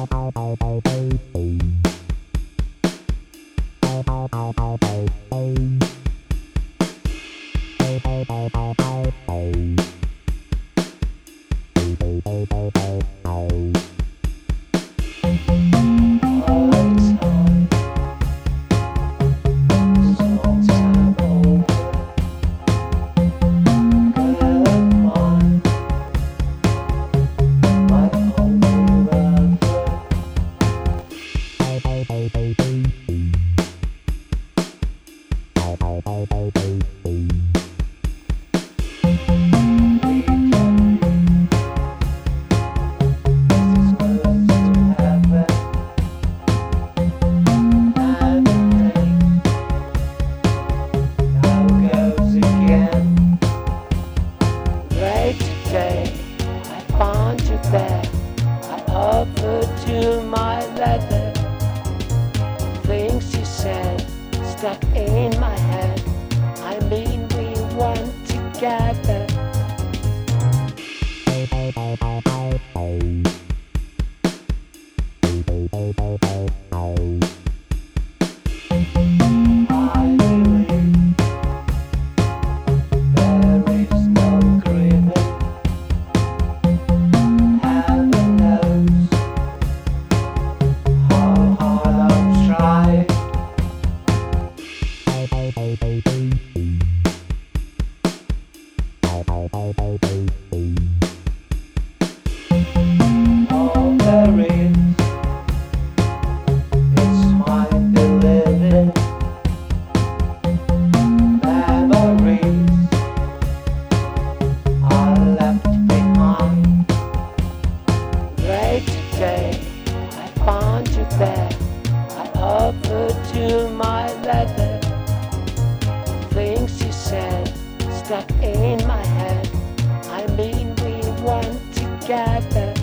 To my leather, things you said stuck in my head. I mean, we went together. I believe there is no grieving. Heaven knows how hard I've tried. All there is might be living memories are left behind. Late today, I found you there. I offered you my leather. Things you said stuck in my head. I mean, we went together.